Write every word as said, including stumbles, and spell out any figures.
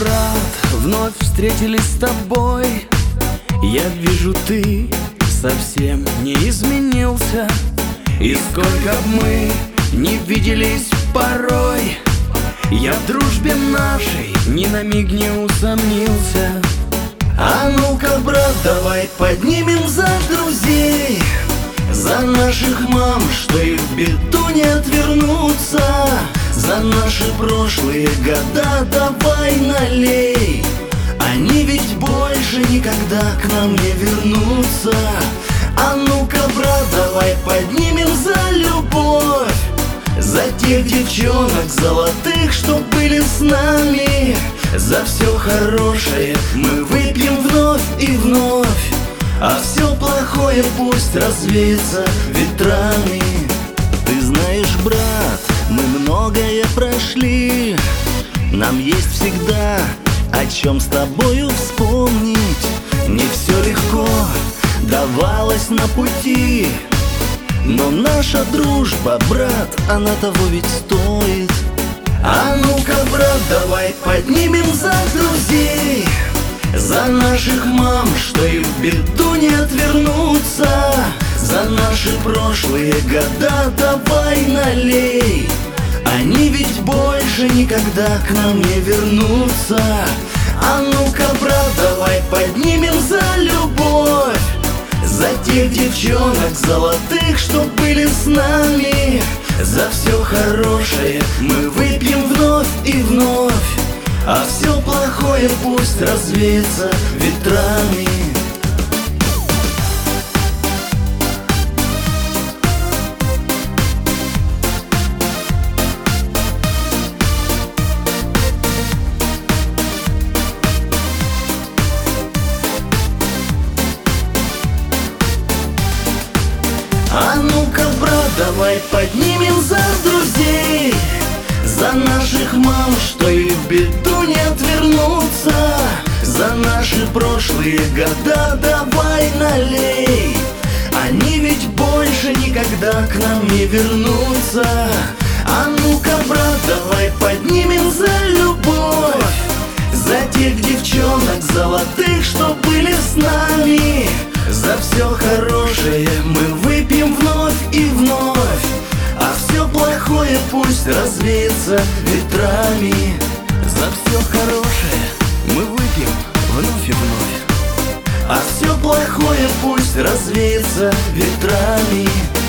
брат, вновь встретились с тобой. Я вижу, ты совсем не изменился. И сколько б мы не виделись порой, я в дружбе нашей ни на миг не усомнился. А ну-ка, брат, давай поднимем за друзей, за наших мам, что и в беду не отвернутся, за наши прошлые года давай налей. Они ведь больше никогда к нам не вернутся. А ну-ка, брат, давай поднимем за любовь, за тех девчонок золотых, что были с нами. За все хорошее мы выпьем вновь и вновь, а все плохое пусть развеется ветрами. Ты знаешь, брат, мы многое прошли, нам есть всегда о чем с тобою вспомнить. Не все легко давалось на пути, но наша дружба, брат, она того ведь стоит. А ну-ка, брат, давай поднимем за друзей, за наших мам, что и в беду не отвернутся, за наши прошлые года давай налей. Они ведь больше никогда к нам не вернутся. А ну-ка, брат, давай поднимем за любовь, за тех девчонок золотых, что были с нами. За все хорошее мы выпьем вновь и вновь, а все плохое пусть развеется ветрами. А ну-ка, брат, давай поднимем за друзей, за наших мам, что и в беду не отвернутся, за наши прошлые года давай налей. Они ведь больше никогда к нам не вернутся. А ну-ка, брат, давай поднимем за любовь, за тех девчонок золотых, что были с нами. За все хорошее мы выпьем вновь и вновь, а все плохое пусть развеется ветрами. За все хорошее мы выпьем вновь и вновь, а все плохое пусть развеется ветрами.